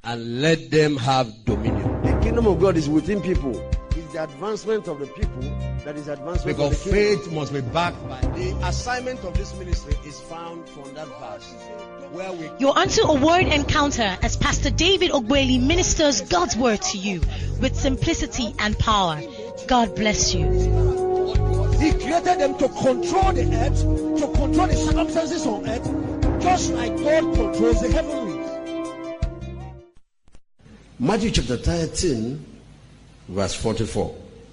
and let them have dominion. The kingdom of God is within people. It's the advancement of the people that is advancement Because of the kingdom. faith must be backed by The assignment of this ministry is found from that verse. Where we You're onto a word encounter as Pastor David Ogbeli ministers God's word to you with simplicity and power. God bless you. He created them to control the earth, to control the circumstances on earth, just like God controls the heavenlies. Matthew chapter 13, verse 44.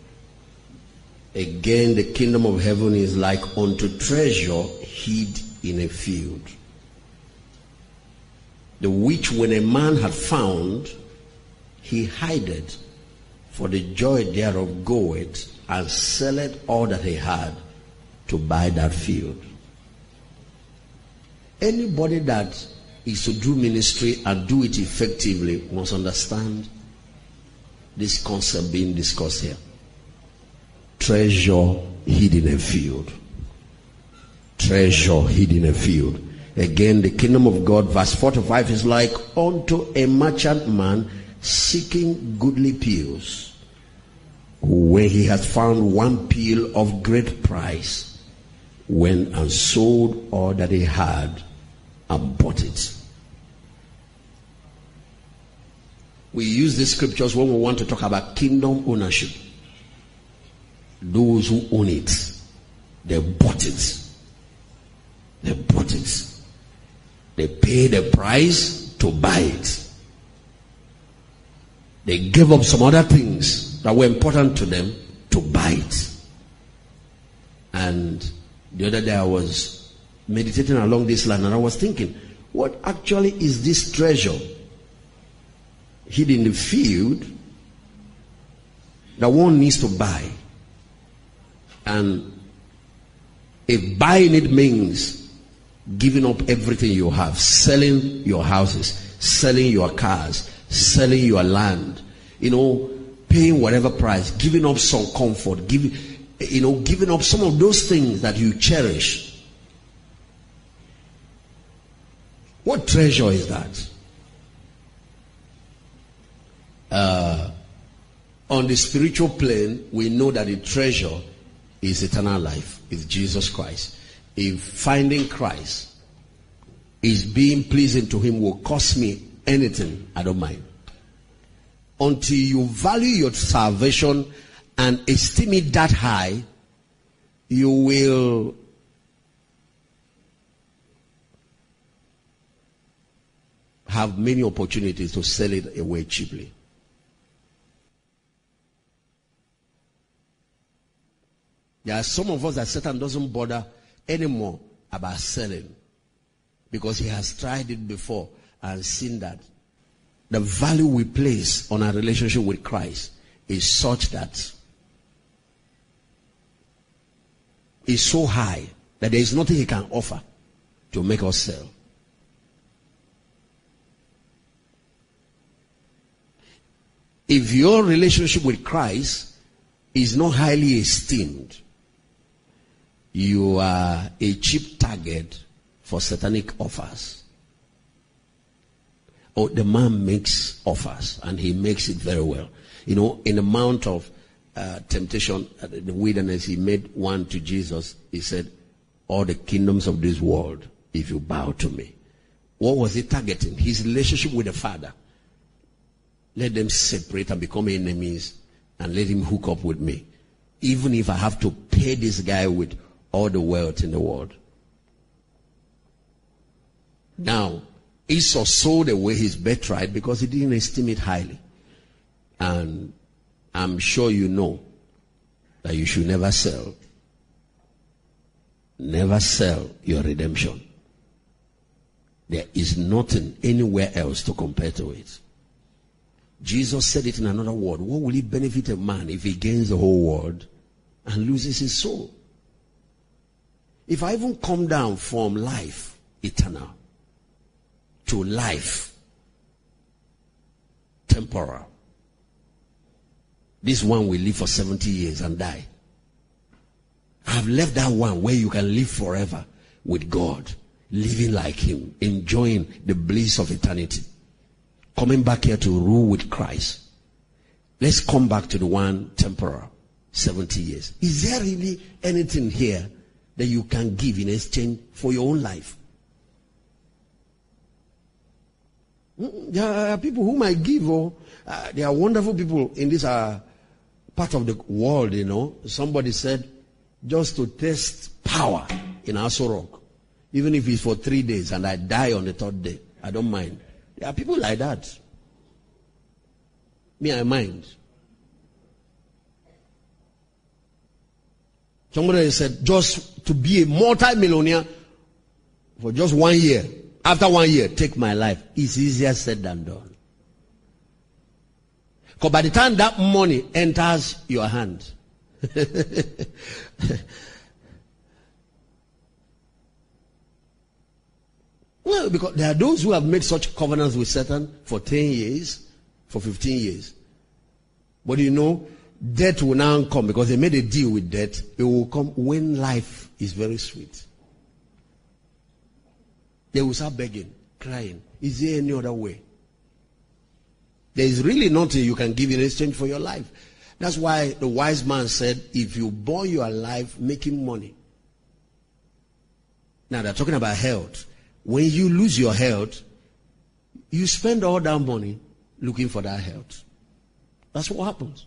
Again, the kingdom of heaven is like unto treasure hid in a field, the which when a man had found, he hideth, for the joy thereof goeth and selleth all that he had to buy that field. Anybody that is to do ministry and do it effectively must understand this concept being discussed here. Treasure hid in a field. Treasure hid in a field. Again, the kingdom of God, verse 45, is like unto a merchant man seeking goodly pearls, who when he had found one pearl of great price, went and sold all that he had and bought it. We use these scriptures when we want to talk about kingdom ownership. Those who own it, they bought it. They bought it. They paid the price to buy it. They gave up some other things that were important to them to buy it. And the other day I was meditating along this line and I was thinking, what actually is this treasure hid in the field that one needs to buy? And if buying it means giving up everything you have, selling your houses, selling your cars, selling your land, paying whatever price, giving up some comfort, giving up some of those things that you cherish. What treasure is that? On the spiritual plane, we know that the treasure is eternal life, is Jesus Christ. If finding Christ is being pleasing to him will cost me anything, I don't mind. Until you value your salvation and esteem it that high, you will have many opportunities to sell it away cheaply. There are some of us that Satan doesn't bother anymore about selling, because he has tried it before and seen that the value we place on our relationship with Christ is such that it's so high that there is nothing he can offer to make us sell. If your relationship with Christ is not highly esteemed, you are a cheap target for satanic offers. Oh, the man makes offers, and he makes it very well. In the Mount of Temptation, the wilderness, he made one to Jesus. He said, all the kingdoms of this world, if you bow to me. What was he targeting? His relationship with the Father. Let them separate and become enemies, and let him hook up with me. Even if I have to pay this guy with all the wealth in the world. Now, Esau sold away his birthright because he didn't esteem it highly. And I'm sure you know that you should never sell. Never sell your redemption. There is nothing anywhere else to compare to it. Jesus said it in another word. What will it benefit a man if he gains the whole world and loses his soul? If I even come down from life eternal to life temporal, this one will live for 70 years and die. I have left that one where you can live forever with God, living like him, enjoying the bliss of eternity. coming back here to rule with Christ. Let's come back to the one temporal, 70 years. Is there really anything here that you can give in exchange for your own life? There are people who might give, or there are wonderful people in this part of the world, you know. Somebody said, just to test power in Aso Rock, even if it's for 3 days and I die on the 3rd day, I don't mind. There are people like that. Me, I mind. Somebody said, just to be a multi-millionaire for just 1 year. After 1 year, take my life. It's easier said than done. Because by the time that money enters your hand, well, because there are those who have made such covenants with Satan for 10 years, for 15 years. But you know, death will now come because they made a deal with death. It will come when life is very sweet. They will start begging, crying. Is there any other way? There is really nothing you can give in exchange for your life. That's why the wise man said, if you burn your life making money. Now they're talking about health. When you lose your health, you spend all that money looking for that health. That's what happens.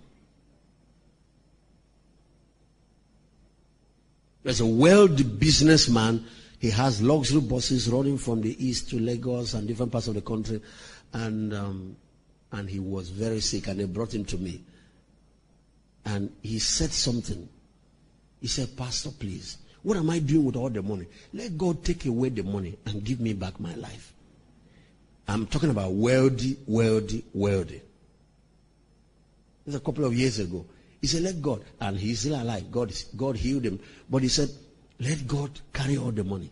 There's a wealthy businessman. He has luxury buses running from the east to Lagos and different parts of the country. And he was very sick, and they brought him to me. And he said something. He said, Pastor, please, what am I doing with all the money? Let God take away the money and give me back my life. I'm talking about wealthy. This a couple of years ago. He said, let God, and he's still alive. God healed him. But he said, let God carry all the money.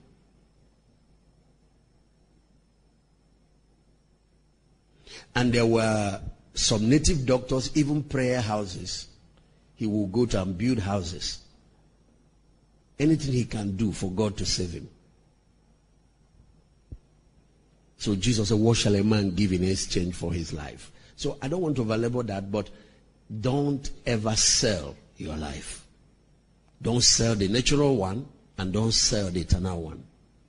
And there were some native doctors, even prayer houses. He will go to and build houses. Anything he can do for God to save him. So Jesus said, what shall a man give in exchange for his life? So I don't want to overlabor that, but don't ever sell your life. Don't sell the natural one, and don't sell the eternal one.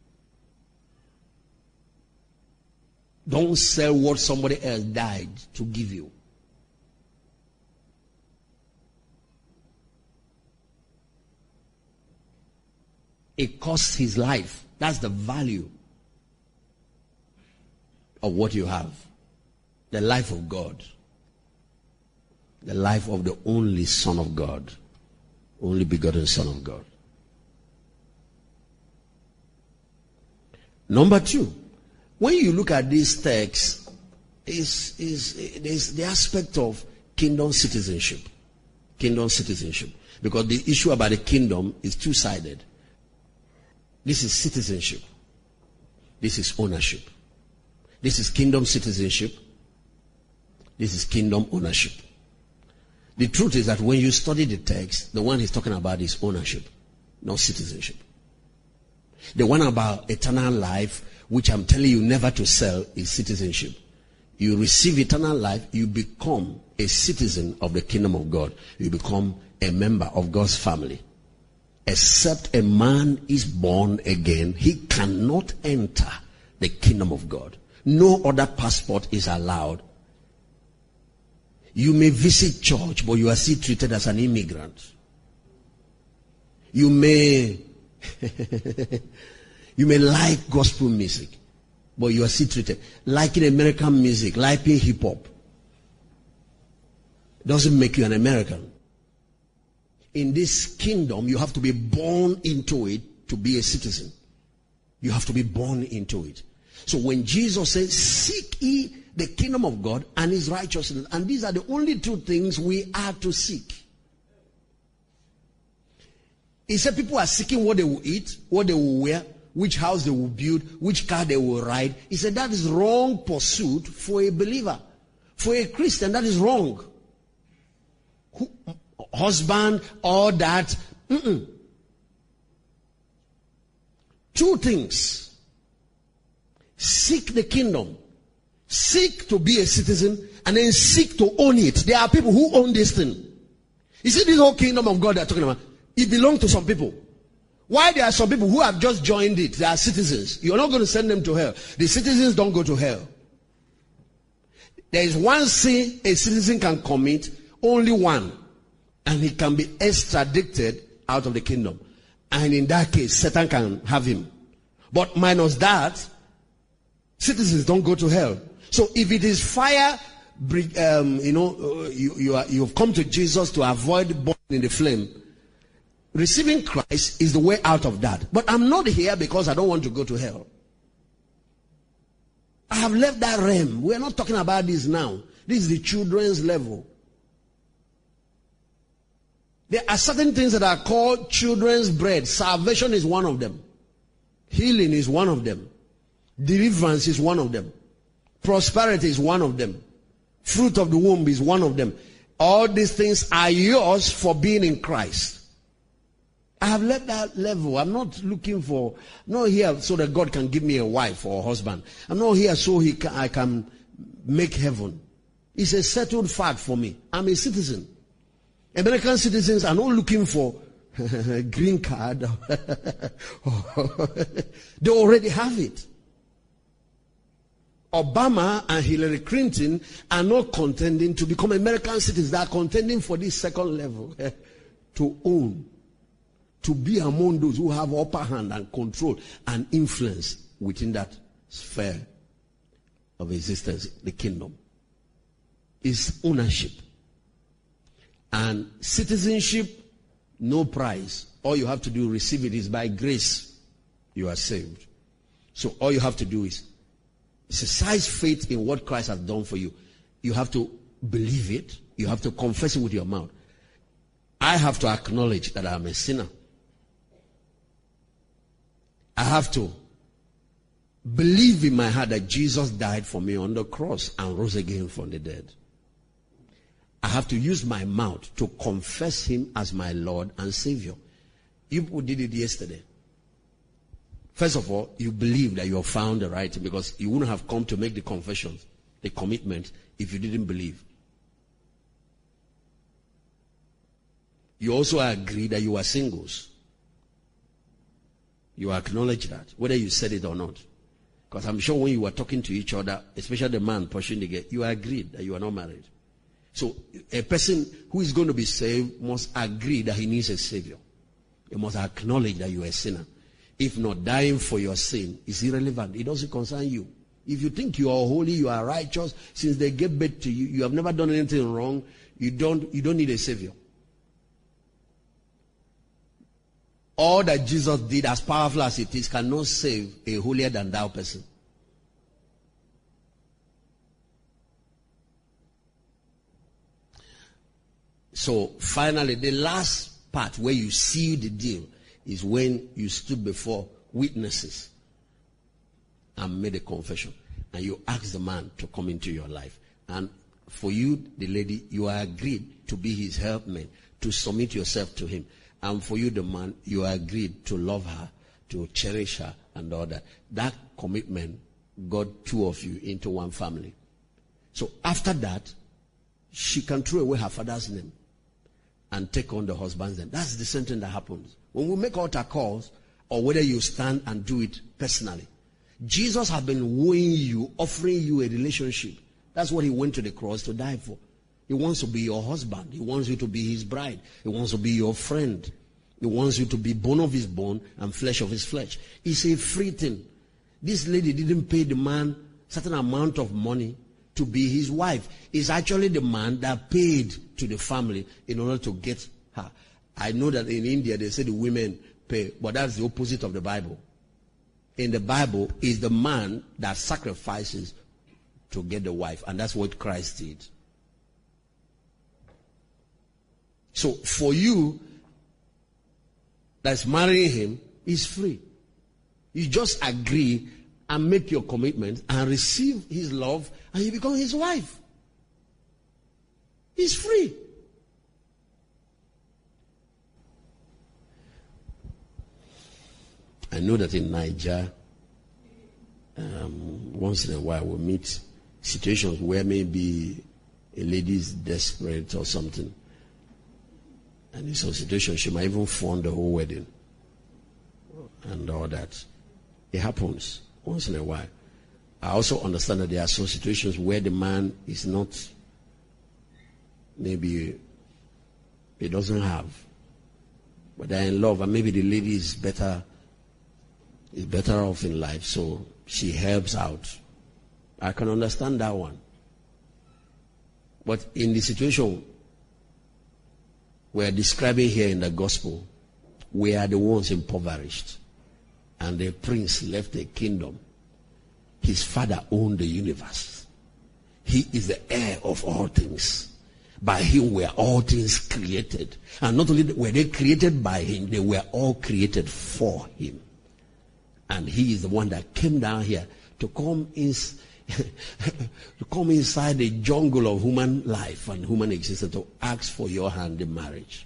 Don't sell what somebody else died to give you. It costs his life. That's the value of what you have. The life of God. The life of the only Son of God. Only begotten Son of God. Number 2, when you look at this text, is the aspect of kingdom citizenship. Kingdom citizenship. Because the issue about the kingdom is two-sided. This is citizenship. This is ownership. This is kingdom citizenship. This is kingdom ownership. The truth is that when you study the text, the one he's talking about is ownership, not citizenship. The one about eternal life, which I'm telling you never to sell, is citizenship. You receive eternal life, you become a citizen of the kingdom of God. You become a member of God's family. Except a man is born again, he cannot enter the kingdom of God. No other passport is allowed. You may visit church, but you are still treated as an immigrant. You may like gospel music, but you are still treated. Liking American music, liking hip hop, doesn't make you an American. In this kingdom, you have to be born into it to be a citizen. You have to be born into it. So when Jesus says, seek ye the kingdom of God and his righteousness, and these are the only two things we are to seek. He said people are seeking what they will eat, what they will wear, which house they will build, which car they will ride. He said that is wrong pursuit for a believer. For a Christian, that is wrong. Husband, all that. Two things. Seek the kingdom. seek to be a citizen, and then seek to own it. There are people who own this thing. You see, this whole kingdom of God they're talking about, it belongs to some people. Why there are some people who have just joined it, they are citizens. You're not going to send them to hell. The citizens don't go to hell. There is one sin a citizen can commit, only one, and he can be extradited out of the kingdom. And in that case, Satan can have him. But minus that, citizens don't go to hell. So if it is fire, you've come to Jesus to avoid burning in the flame. Receiving Christ is the way out of that. But I'm not here because I don't want to go to hell. I have left that realm. We're not talking about this now. This is the children's level. There are certain things that are called children's bread. Salvation is one of them. Healing is one of them. Deliverance is one of them. Prosperity is one of them. Fruit of the womb is one of them. All these things are yours for being in Christ. I have left that level. I'm not looking for, not here so that God can give me a wife or a husband. I'm not here so I can make heaven. It's a settled fact for me. I'm a citizen. American citizens are not looking for a green card. They already have it. Obama and Hillary Clinton are not contending to become American citizens. They are contending for this second level to own. To be among those who have upper hand and control and influence within that sphere of existence, the kingdom. Is ownership. And citizenship, no price. All you have to do, receive it, is by grace. You are saved. So all you have to do is exercise faith in what Christ has done for you. You have to believe it. You have to confess it with your mouth. I have to acknowledge that I am a sinner. I have to believe in my heart that Jesus died for me on the cross and rose again from the dead. I have to use my mouth to confess him as my Lord and Savior. You people did it yesterday. First of all, you believe that you have found the right thing, because you wouldn't have come to make the confessions, the commitment, if you didn't believe. You also agree that you are singles. You acknowledge that, whether you said it or not. Because I'm sure when you were talking to each other, especially the man pushing the gate, you agreed that you are not married. So a person who is going to be saved must agree that he needs a savior. He must acknowledge that you are a sinner. If not, dying for your sin is irrelevant. It doesn't concern you. If you think you are holy, you are righteous, since they gave birth to you, you have never done anything wrong, you don't need a savior. All that Jesus did, as powerful as it is, cannot save a holier than thou person. So finally, the last part where you seal the deal is when you stood before witnesses and made a confession. And you asked the man to come into your life. And for you, the lady, you are agreed to be his helpmate, to submit yourself to him. And for you, the man, you agreed to love her, to cherish her, and all that. That commitment got two of you into one family. So after that, she can throw away her father's name and take on the husband's name. That's the same thing that happens. When we make altar calls, or whether you stand and do it personally, Jesus has been wooing you, offering you a relationship. That's what he went to the cross to die for. He wants to be your husband. He wants you to be his bride. He wants to be your friend. He wants you to be bone of his bone and flesh of his flesh. It's a free thing. This lady didn't pay the man certain amount of money to be his wife. It's actually the man that paid to the family in order to get her. I know that in India they say the women pay, but that's the opposite of the Bible. In the Bible, it's the man that sacrifices to get the wife, and that's what Christ did. So for you that's marrying him, is free. You just agree and make your commitment and receive his love, and you become his wife. He's free. I know that in Nigeria, once in a while we meet situations where maybe a lady is desperate or something. And in some situations, she might even fund the whole wedding and all that. It happens once in a while. I also understand that there are some situations where the man is not, maybe he doesn't have, but they're in love, and maybe the lady is better off in life, so she helps out. I can understand that one. But in the situation we're describing here in the gospel, we are the ones impoverished. And the prince left a kingdom. His father owned the universe. He is the heir of all things. By him were all things created. And not only were they created by him, they were all created for him. And he is the one that came down here to come inside the jungle of human life and human existence to ask for your hand in marriage.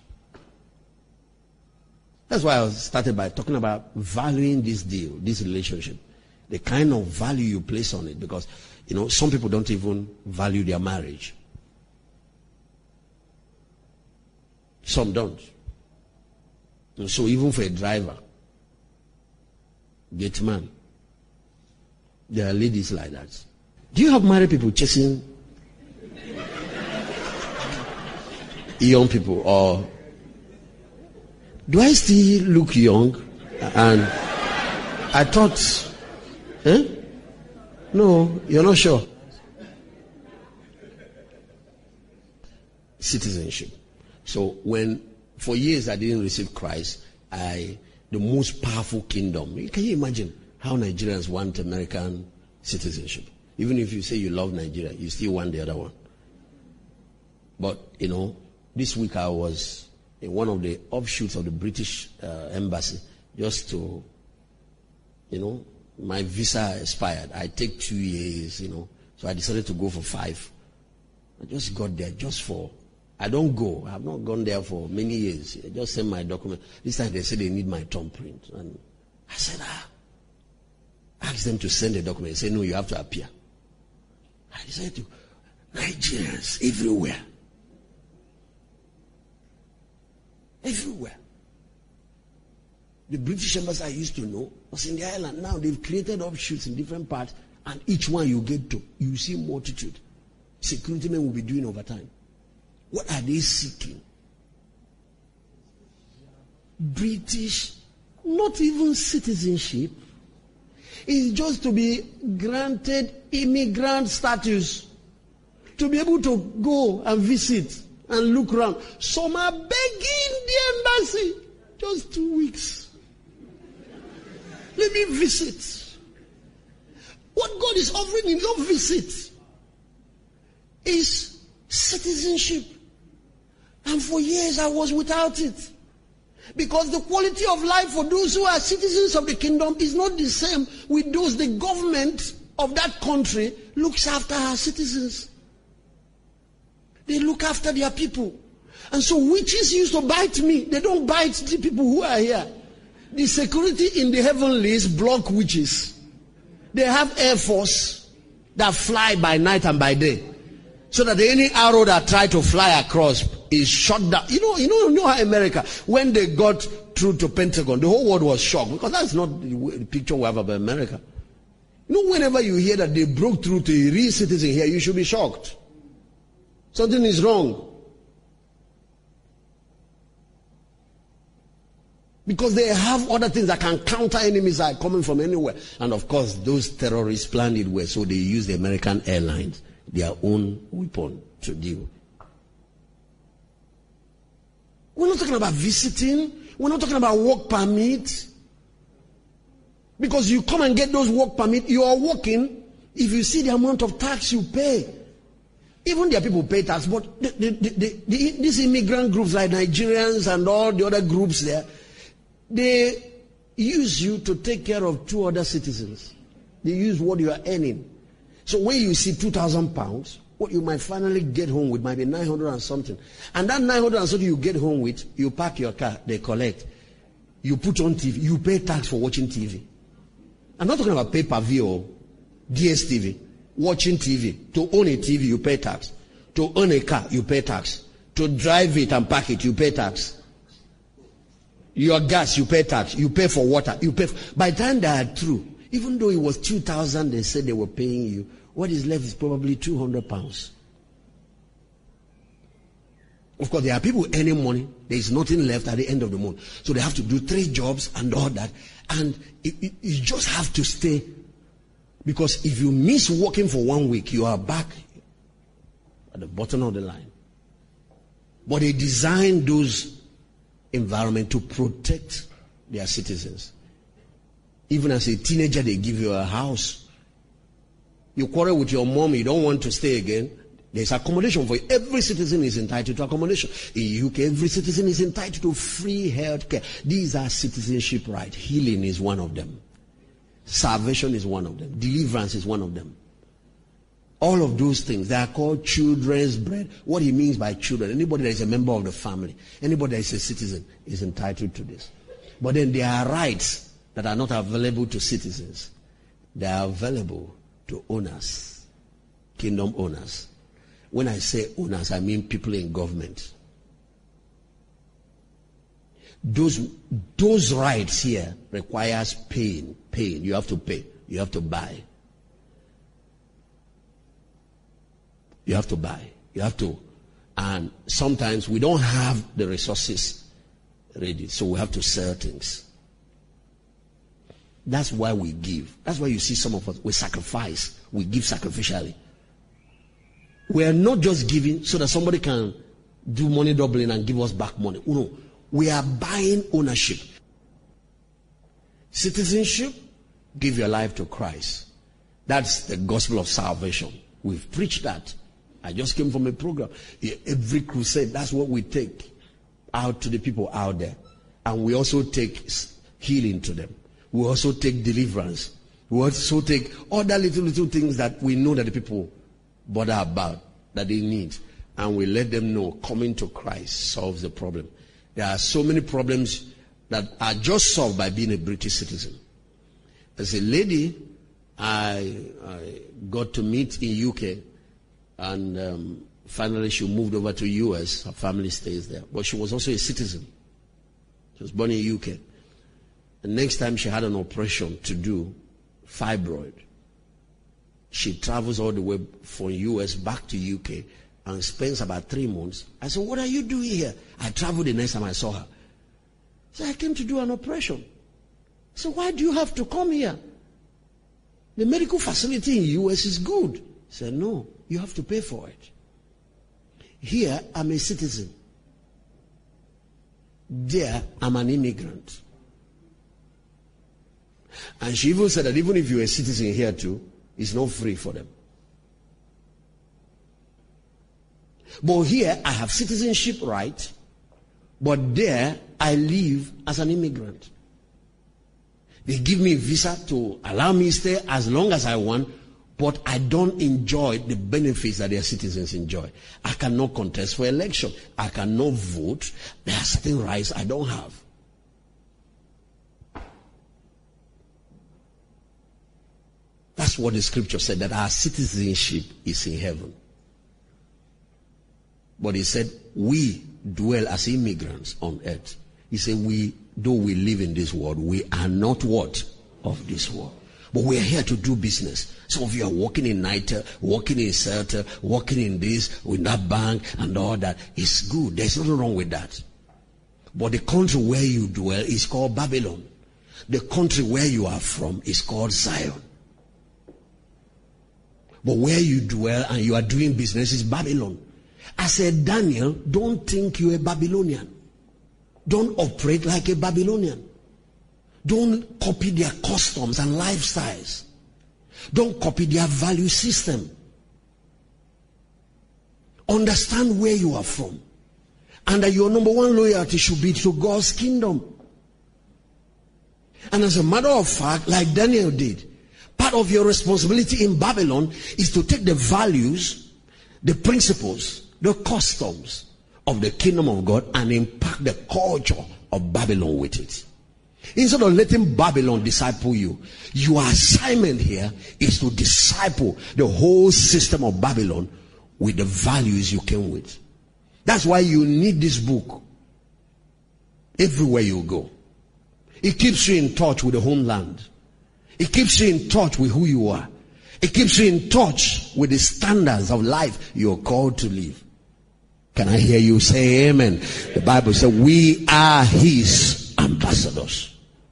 That's why I started by talking about valuing this deal, this relationship. The kind of value you place on it. Because, some people don't even value their marriage. Some don't. And so even for a driver, gate man, there are ladies like that. Do you have married people chasing young people? Or do I still look young? And I thought, no, you're not sure. Citizenship. So for years I didn't receive Christ, the most powerful kingdom. Can you imagine how Nigerians want American citizenship? Even if you say you love Nigeria, you still want the other one. But, this week I was in one of the offshoots of the British embassy just to, my visa expired. I take 2 years, so I decided to go for 5. I just got there I don't go. I have not gone there for many years. I just sent my document. This time they said they need my thumbprint. And I said, ask them to send a document. They said, no, you have to appear. I decided to, Nigerians everywhere. Everywhere. The British embassy I used to know was in the island. Now they've created offshoots in different parts, and each one you get to, you see multitude. Security men will be doing overtime. What are they seeking? British, not even citizenship. It's just to be granted immigrant status. To be able to go and visit and look around. Some are begging the embassy. Just 2 weeks. Let me visit. What God is offering in your visit is citizenship. And for years I was without it. Because the quality of life for those who are citizens of the kingdom is not the same with those the government of that country looks after our citizens. They look after their people. And so witches used to bite me. They don't bite the people who are here. The security in the heavenlies block witches. They have air force that fly by night and by day. So that any arrow that try to fly across is shot down. You know how America, when they got through to Pentagon, the whole world was shocked. Because that's not the picture we have about America. Whenever you hear that they broke through to a real citizen here, you should be shocked. Something is wrong. Because they have other things that can counter enemies that are coming from anywhere. And of course, those terrorists planned it well, so they use the American airlines, their own weapon, to deal. We're not talking about visiting. We're not talking about work permit. Because you come and get those work permit, you are working. If you see the amount of tax you pay, even their people pay tax, but these immigrant groups like Nigerians and all the other groups there, they use you to take care of 2 other citizens. They use what you are earning. So when you see £2,000, what you might finally get home with might be 900 and something. And that 900 and something you get home with, you park your car, they collect. You put on TV, you pay tax for watching TV. I'm not talking about pay-per-view or DSTV. watching TV. To own a TV, you pay tax. To own a car, you pay tax. To drive it and park it, you pay tax. Your gas, you pay tax. You pay for water. By the time they are through, even though it was 2,000, they said they were paying you, what is left is probably £200. Of course, there are people earning money. There is nothing left at the end of the month. So they have to do 3 jobs and all that. And you just have to stay. Because if you miss working for 1 week, you are back at the bottom of the line. But they designed those environment to protect their citizens. Even as a teenager, they give you a house. You quarrel with your mom, you don't want to stay again. There's accommodation for you. Every citizen is entitled to accommodation. In UK, every citizen is entitled to free health care. These are citizenship rights. Healing is one of them. Salvation is one of them. Deliverance is one of them. All of those things, they are called children's bread. What he means by children, anybody that is a member of the family, anybody that is a citizen is entitled to this. But then there are rights that are not available to citizens. They are available to owners, kingdom owners. When I say owners, I mean people in government. Those rights here requires paying. You have to pay. You have to buy. You have to buy. You have to. And sometimes we don't have the resources ready, so we have to sell things. That's why we give. That's why you see some of us, we sacrifice. We give sacrificially. We are not just giving so that somebody can do money doubling and give us back money. No. We are buying ownership. Citizenship, give your life to Christ. That's the gospel of salvation. We've preached that. I just came from a program. Every crusade, that's what we take out to the people out there. And we also take healing to them. We also take deliverance. We also take all the little things that we know that the people bother about, that they need. And we let them know coming to Christ solves the problem. There are so many problems that are just solved by being a British citizen. As a lady, I got to meet in UK. And finally she moved over to US. Her family stays there. But she was also a citizen. She was born in UK. The next time she had an operation to do, fibroid, she travels all the way from US back to UK and spends about 3 months. I said, what are you doing here? I traveled the next time I saw her. She said, I came to do an operation. So why do you have to come here? The medical facility in US is good. I said, no, you have to pay for it. Here, I'm a citizen. There, I'm an immigrant. And she even said that even if you're a citizen here too, it's not free for them. But here, I have citizenship right, but there, I live as an immigrant. They give me a visa to allow me to stay as long as I want, but I don't enjoy the benefits that their citizens enjoy. I cannot contest for election. I cannot vote. There are certain rights I don't have. That's what the scripture said, that our citizenship is in heaven. But he said, we dwell as immigrants on earth. He said, though we live in this world, we are not what? Of this world. But we are here to do business. Some of you are working in NITA, working in CERTA, working in this, with that bank and all that. It's good. There's nothing wrong with that. But the country where you dwell is called Babylon. The country where you are from is called Zion. But where you dwell and you are doing business is Babylon. I said, Daniel, don't think you're a Babylonian. Don't operate like a Babylonian. Don't copy their customs and lifestyles. Don't copy their value system. Understand where you are from. And that your number one loyalty should be to God's kingdom. And as a matter of fact, like Daniel did, part of your responsibility in Babylon is to take the values, the principles, the customs of the kingdom of God and impact the culture of Babylon with it. Instead of letting Babylon disciple you, your assignment here is to disciple the whole system of Babylon with the values you came with. That's why you need this book everywhere you go. It keeps you in touch with the homeland. It keeps you in touch with who you are. It keeps you in touch with the standards of life you're called to live. Can I hear you say amen? The Bible says we are his ambassadors.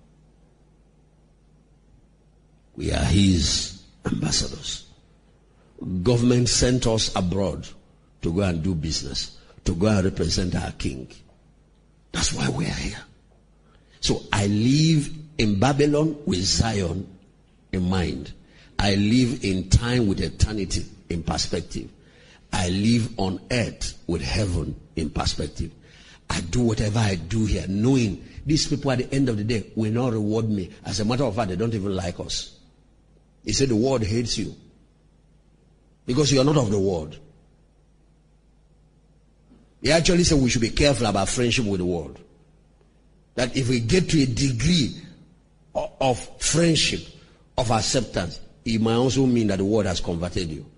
We are his ambassadors. Government sent us abroad to go and do business, to go and represent our king. That's why we are here. So I live in Babylon with Zion in mind. I live in time with eternity in perspective. I live on earth with heaven in perspective. I do whatever I do here, knowing these people at the end of the day will not reward me. As a matter of fact, they don't even like us. He said the world hates you because you are not of the world. He actually said we should be careful about friendship with the world. That if we get to a degree of friendship, of acceptance, it might also mean that the world has converted you.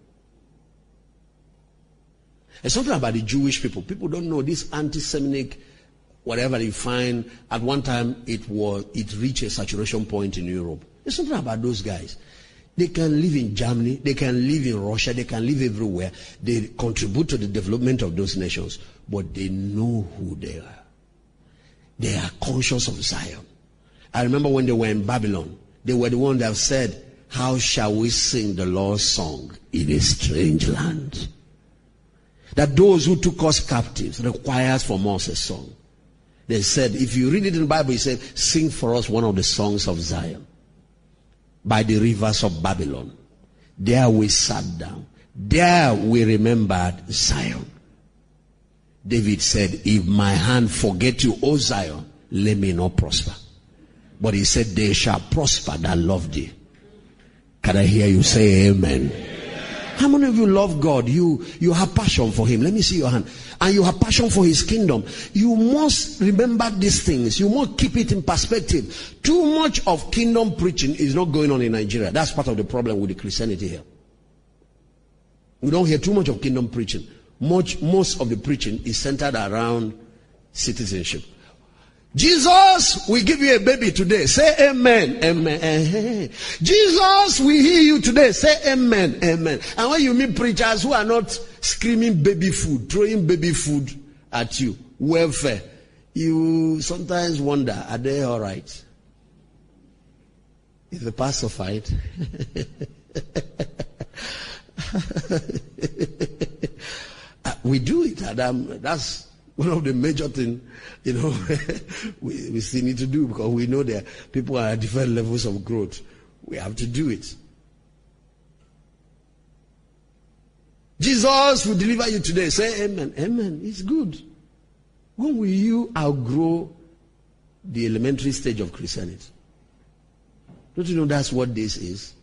There's something about the Jewish people. People don't know this anti-Semitic, whatever you find. At one time, it reached a saturation point in Europe. There's something about those guys. They can live in Germany, they can live in Russia, they can live everywhere. They contribute to the development of those nations, but they know who they are. They are conscious of Zion. I remember when they were in Babylon, they were the ones that said, how shall we sing the Lord's song in a strange land? That those who took us captives requires from us a song. They said, if you read it in the Bible, it said, sing for us one of the songs of Zion. By the rivers of Babylon. There we sat down. There we remembered Zion. David said, if my hand forget you, O Zion, let me not prosper. But he said, they shall prosper that love thee. Can I hear you say amen? How many of you love God? You have passion for him. Let me see your hand. And you have passion for his kingdom. You must remember these things. You must keep it in perspective. Too much of kingdom preaching is not going on in Nigeria. That's part of the problem with the Christianity here. We don't hear too much of kingdom preaching. Most of the preaching is centered around citizenship. Jesus, we give you a baby today. Say amen. Amen. Jesus, we hear you today. Say amen. Amen. And when you meet preachers who are not screaming baby food, throwing baby food at you, welfare, you sometimes wonder, are they all right? Is the pastor fine? We do it, and that's one of the major things, we still need to do, because we know that people are at different levels of growth. We have to do it. Jesus will deliver you today. Say amen. Amen. It's good. When will you outgrow the elementary stage of Christianity? Don't you know that's what this is?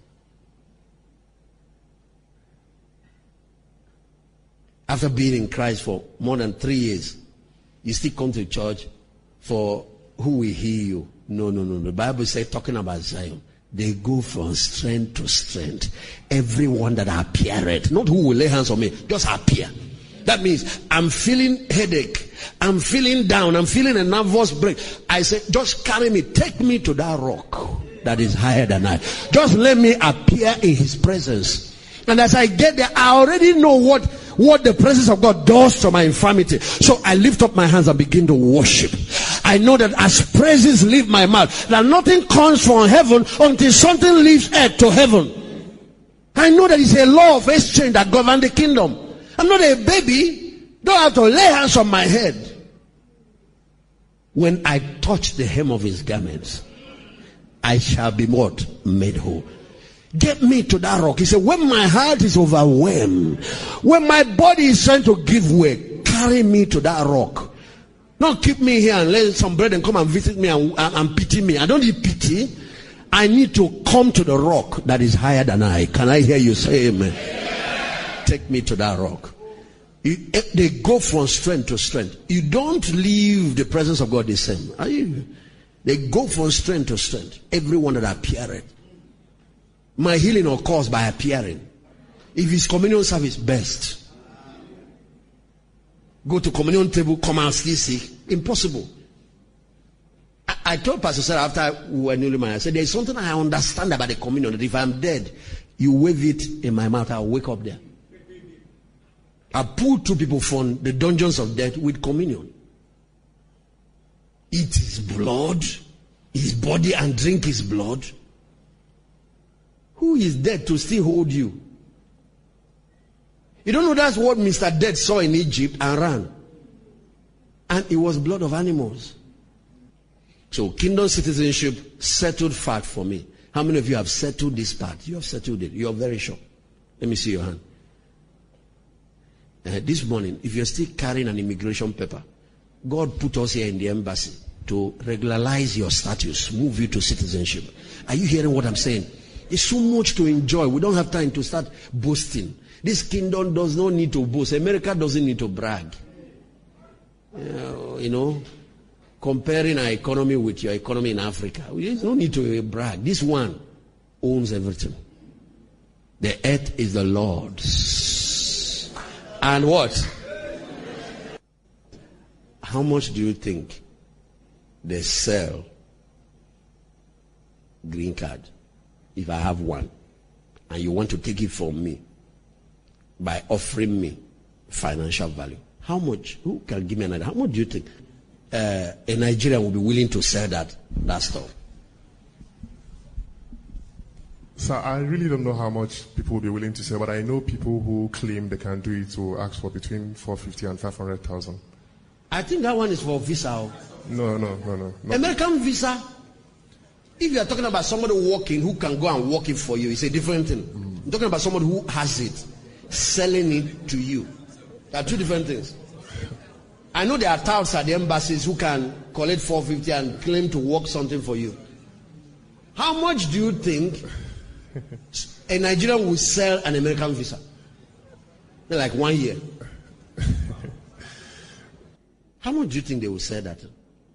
After being in Christ for more than 3 years, you still come to church for who will hear you. No. The Bible says, talking about Zion, they go from strength to strength. Everyone that appeareth, not who will lay hands on me, just appear. That means I'm feeling headache, I'm feeling down, I'm feeling a nervous break. I say, just carry me, take me to that rock that is higher than I. Just let me appear in his presence. And as I get there, I already know what the presence of God does to my infirmity. So I lift up my hands and begin to worship. I know that as praises leave my mouth, that nothing comes from heaven until something leaves earth to heaven. I know that it's a law of exchange that governs the kingdom. I'm not a baby. Don't have to lay hands on my head. When I touch the hem of his garments, I shall be what? Made whole. Get me to that rock. He said, when my heart is overwhelmed, when my body is trying to give way, carry me to that rock. Not keep me here and let some brethren come and visit me and pity me. I don't need pity. I need to come to the rock that is higher than I. Can I hear you say amen? Yeah. Take me to that rock. They go from strength to strength. You don't leave the presence of God the same. Are you? They go from strength to strength. Everyone that appeareth. My healing occurs by appearing. If it's communion service, best. Go to communion table, come out still sick. Impossible. I told Pastor Sarah after we were newly married, I said, there's something I understand about the communion, that if I'm dead, you wave it in my mouth, I'll wake up there. I pulled 2 people from the dungeons of death with communion. Eat his blood, his body, and drink his blood. Who is dead to still hold you? You don't know that's what Mr. Dead saw in Egypt and ran. And it was blood of animals. So kingdom citizenship, settled fact for me. How many of you have settled this part? You have settled it. You are very sure. Let me see your hand. This morning, if you're still carrying an immigration paper, God put us here in the embassy to regularize your status, move you to citizenship. Are you hearing what I'm saying? There's so much to enjoy. We don't have time to start boasting. This kingdom does not need to boast. America doesn't need to brag. You know, comparing our economy with your economy in Africa, we don't need to brag. This one owns everything. The earth is the Lord's. And what? How much do you think they sell green card if I have one and you want to take it from me by offering me financial value? How much? Who can give me an idea? How much do you think a Nigerian will be willing to sell that stuff? Sir, I really don't know how much people will be willing to sell, but I know people who claim they can do it to ask for between 450 and 500,000. I think that one is for visa. No. American visa. If you are talking about somebody walking who can go and walk it for you, it's a different thing. I'm talking about somebody who has it, selling it to you. There are 2 different things. I know there are touts at the embassies who can collect 450 and claim to work something for you. How much do you think a Nigerian will sell an American visa? Like 1 year. How much do you think they will sell that?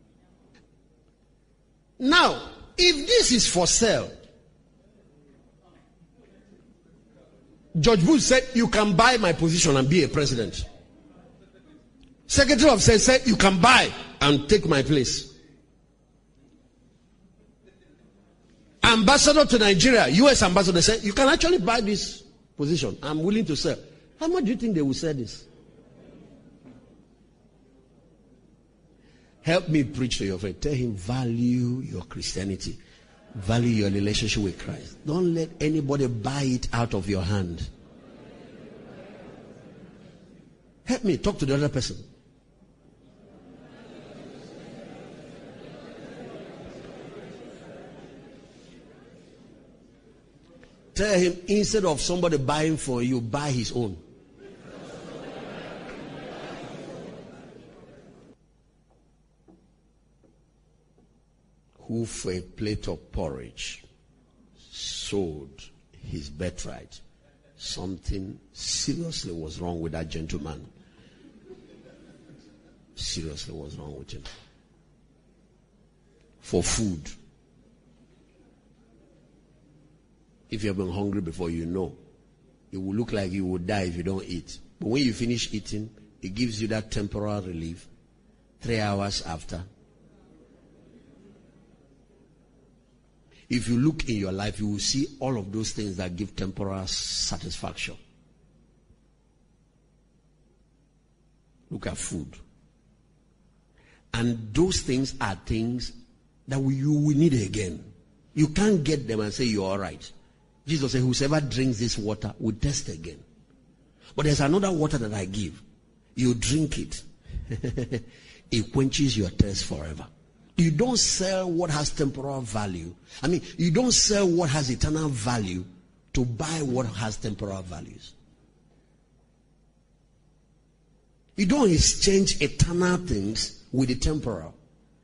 Now, if this is for sale, George Bush said, you can buy my position and be a president. Secretary of State said, you can buy and take my place. Ambassador to Nigeria, US ambassador said, you can actually buy this position. I'm willing to sell. How much do you think they will sell this? Help me preach to your friend. Tell him, value your Christianity. Value your relationship with Christ. Don't let anybody buy it out of your hand. Help me talk to the other person. Tell him, instead of somebody buying for you, buy his own. Who for a plate of porridge sold his birthright. Something seriously was wrong with that gentleman. Seriously was wrong with him. For food. If you have been hungry before, you know. It will look like you will die if you don't eat. But when you finish eating, it gives you that temporal relief. 3 hours after. If you look in your life, you will see all of those things that give temporal satisfaction. Look at food. And those things are things that you will need again. You can't get them and say you're all right. Jesus said, whosoever drinks this water will thirst again. But there's another water that I give. You drink it. It quenches your thirst forever. You don't sell what has temporal value. I mean, you don't sell what has eternal value to buy what has temporal values. You don't exchange eternal things with the temporal.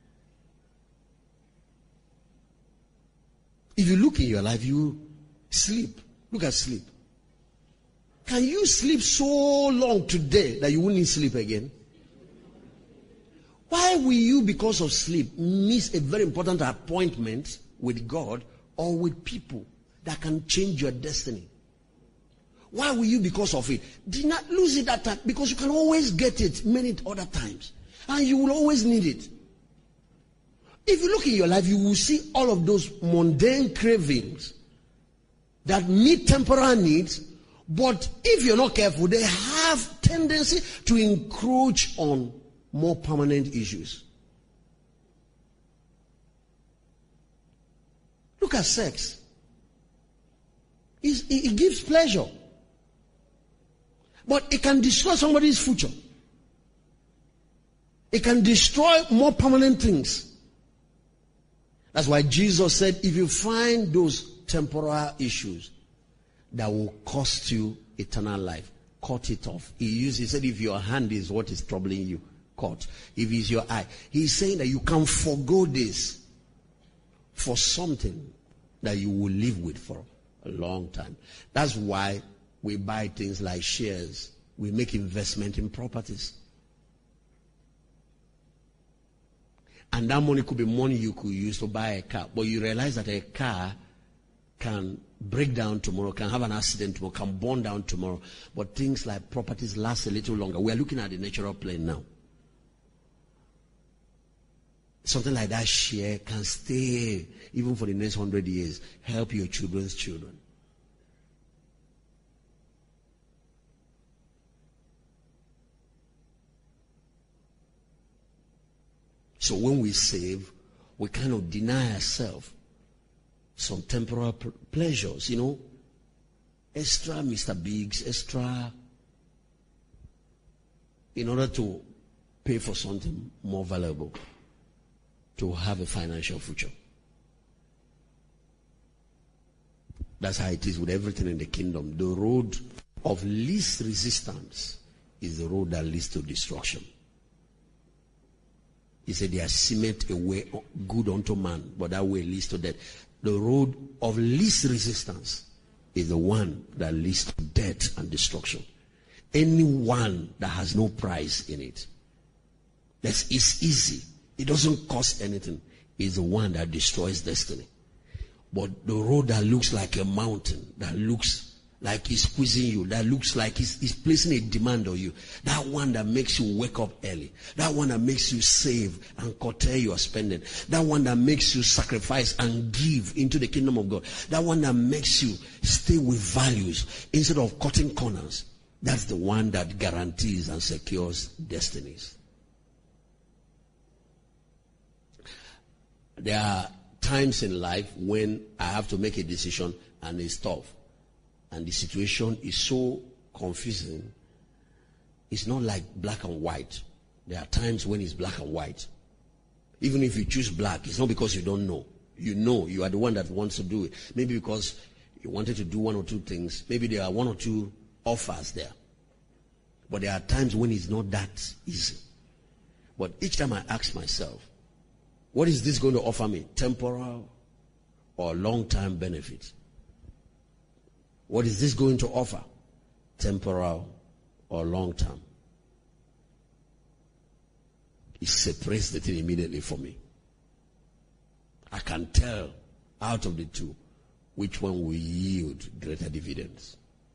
If you look in your life, you sleep. Look at sleep. Can you sleep so long today that you won't need sleep again? Why will you, because of sleep, miss a very important appointment with God or with people that can change your destiny? Why will you, because of it? Did not lose it that time, because you can always get it many other times. And you will always need it. If you look in your life, you will see all of those mundane cravings that meet temporal needs, but if you're not careful, they have tendency to encroach on more permanent issues. Look at sex. It gives pleasure, but it can destroy somebody's future. It can destroy more permanent things. That's why Jesus said, if you find those temporal issues that will cost you eternal life, cut it off. He said, if your hand is what is troubling you, cut. If it's your eye. He's saying that you can forgo this for something that you will live with for a long time. That's why we buy things like shares. We make investment in properties. And that money could be money you could use to buy a car. But you realize that a car can break down tomorrow, can have an accident tomorrow, can burn down tomorrow. But things like properties last a little longer. We are looking at the natural plane now. Something like that share can stay even for the next 100 years. Help your children's children. So when we save, we kind of deny ourselves some temporal pleasures, extra Mr. Biggs, extra, in order to pay for something more valuable, to have a financial future. That's how it is with everything in the kingdom. The road of least resistance is the road that leads to destruction. He said, there seemeth a way good unto man, but that way leads to death. The road of least resistance is the one that leads to death and destruction. Anyone that has no price in it, it's easy. It doesn't cost anything. Is the one that destroys destiny. But the road that looks like a mountain, that looks like he's squeezing you, that looks like he's placing a demand on you, that one that makes you wake up early, that one that makes you save and curtail your spending, that one that makes you sacrifice and give into the kingdom of God, that one that makes you stay with values instead of cutting corners, that's the one that guarantees and secures destinies. There are times in life when I have to make a decision and it's tough. And the situation is so confusing. It's not like black and white. There are times when it's black and white. Even if you choose black, it's not because you don't know. You know, you are the one that wants to do it. Maybe because you wanted to do one or two things. Maybe there are one or two offers there. But there are times when it's not that easy. But each time I ask myself, what is this going to offer me? Temporal or long-term benefit? What is this going to offer? Temporal or long-term? It separates the thing immediately for me. I can tell out of the two which one will yield greater dividends.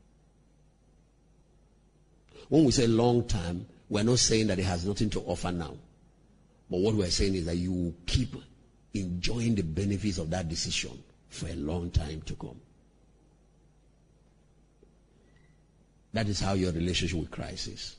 When we say long-term, we're not saying that it has nothing to offer now. But what we're saying is that you will keep enjoying the benefits of that decision for a long time to come. That is how your relationship with Christ is.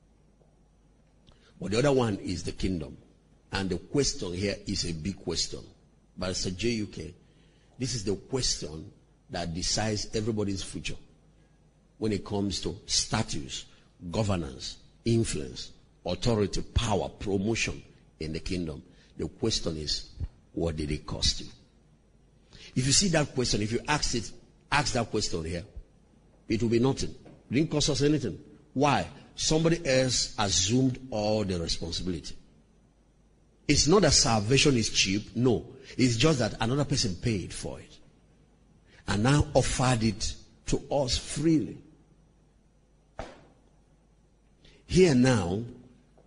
But the other one is the kingdom. And the question here is a big question. But as a JUK, this is the question that decides everybody's future when it comes to status, governance, influence, authority, power, promotion in the kingdom. The question is, what did it cost you? If you see that question, if you ask that question here, it will be nothing. It didn't cost us anything. Why? Somebody else assumed all the responsibility. It's not that salvation is cheap. No. It's just that another person paid for it and now offered it to us freely. Here now,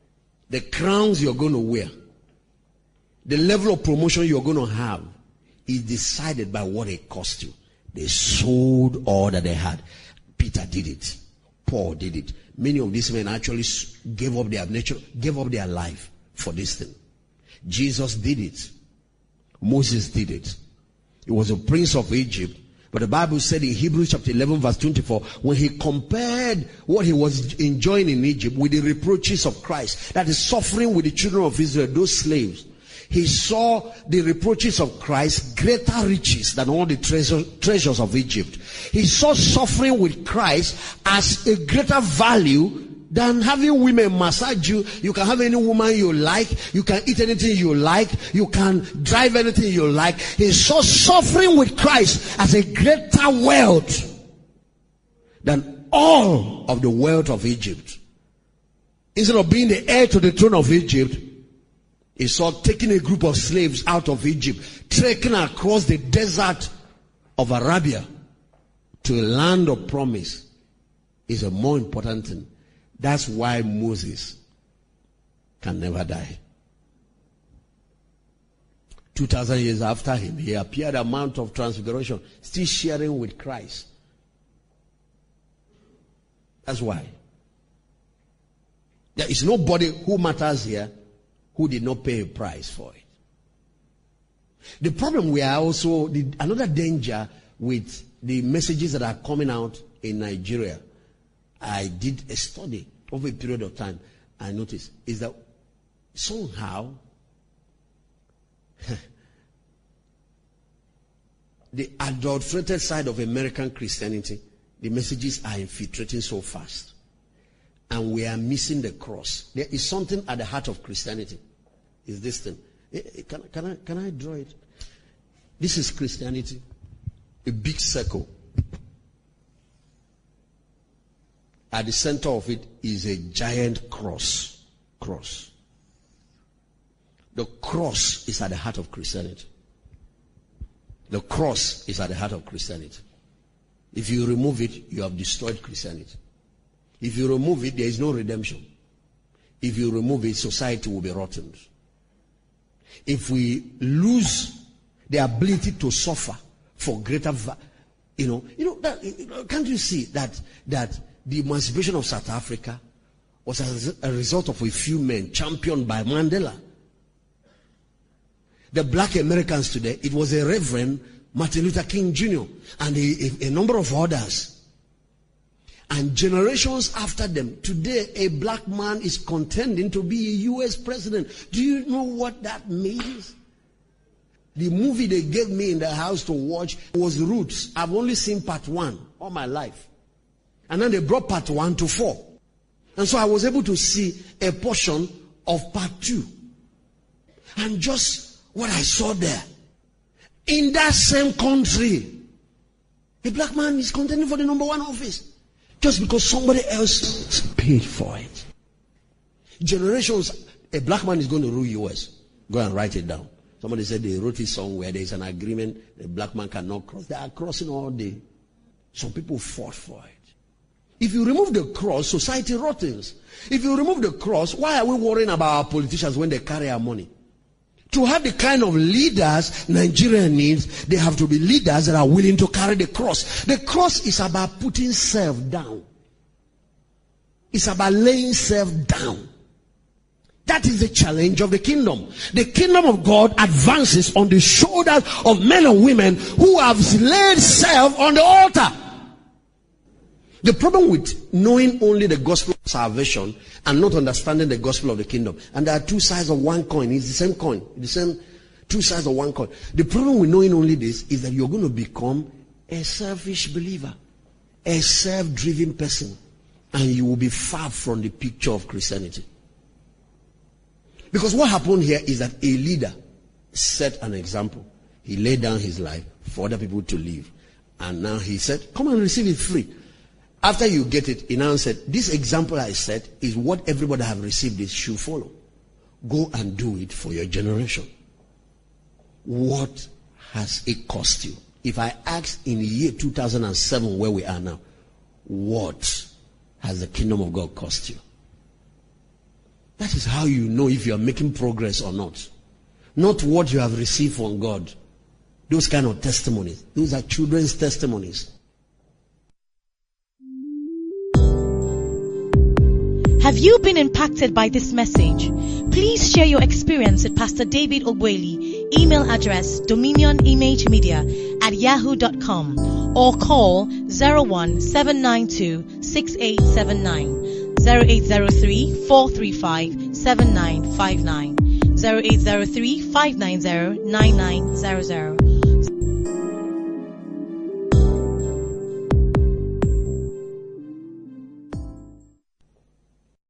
the crowns you're going to wear, the level of promotion you're going to have is decided by what it cost you. They sold all that they had. Peter did it. Paul did it. Many of these men actually gave up their nature, gave up their life for this thing. Jesus did it. Moses did it. He was a prince of Egypt. But the Bible said in Hebrews chapter 11 verse 24, when he compared what he was enjoying in Egypt with the reproaches of Christ, that is suffering with the children of Israel, those slaves, he saw the reproaches of Christ greater riches than all the treasures of Egypt. He saw suffering with Christ as a greater value than having women massage you. You can have any woman you like. You can eat anything you like. You can drive anything you like. He saw suffering with Christ as a greater wealth than all of the wealth of Egypt. Instead of being the heir to the throne of Egypt, he saw taking a group of slaves out of Egypt, trekking across the desert of Arabia to a land of promise is a more important thing. That's why Moses can never die. 2,000 years after him, he appeared at Mount of Transfiguration, still sharing with Christ. That's why. There is nobody who matters here who did not pay a price for it. The problem we are also, another danger with the messages that are coming out in Nigeria, I did a study over a period of time. I noticed is that somehow the adulterated side of American Christianity, the messages are infiltrating so fast. And we are missing the cross. There is something at the heart of Christianity. Is this thing. Can I draw it? This is Christianity. A big circle. At the center of it is a giant cross. Cross. The cross is at the heart of Christianity. The cross is at the heart of Christianity. If you remove it, you have destroyed Christianity. If you remove it, there is no redemption. If you remove it, society will be rotten. If we lose the ability to suffer for greater, can't you see that the emancipation of South Africa was as a result of a few men championed by Mandela? The black Americans today, it was a Reverend Martin Luther King Jr. and a number of others. And generations after them, today a black man is contending to be a U.S. president. Do you know what that means? The movie they gave me in the house to watch was Roots. I've only seen part 1 all my life. And then they brought part 1 to 4. And so I was able to see a portion of part 2. And just what I saw there, in that same country, a black man is contending for the number 1 office. Just because somebody else paid for it. Generations, a black man is going to rule U.S. Go and write it down. Somebody said they wrote it somewhere. There is an agreement. The black man cannot cross. They are crossing all day. Some people fought for it. If you remove the cross, society rottens. If you remove the cross, why are we worrying about our politicians when they carry our money? To have the kind of leaders Nigeria needs, they have to be leaders that are willing to carry the cross. The cross is about putting self down. It's about laying self down. That is the challenge of the kingdom. The kingdom of God advances on the shoulders of men and women who have laid self on the altar. The problem with knowing only the gospel of salvation and not understanding the gospel of the kingdom, and there are two sides of one coin, it's the same coin, the same two sides of one coin. The problem with knowing only this is that you're going to become a selfish believer, a self-driven person, and you will be far from the picture of Christianity. Because what happened here is that a leader set an example. He laid down his life for other people to live, and now he said, come and receive it free. After you get it, he now said, this example I set is what everybody have received this should follow. Go and do it for your generation. What has it cost you? If I ask in the year 2007 where we are now, what has the kingdom of God cost you? That is how you know if you are making progress or not. Not what you have received from God. Those kind of testimonies. Those are children's testimonies. Have you been impacted by this message? Please share your experience with Pastor David Ogbeli. Email address dominionimagemedia@yahoo.com or call 01-792-6879, 0803-435-7959, 0803-590-9900.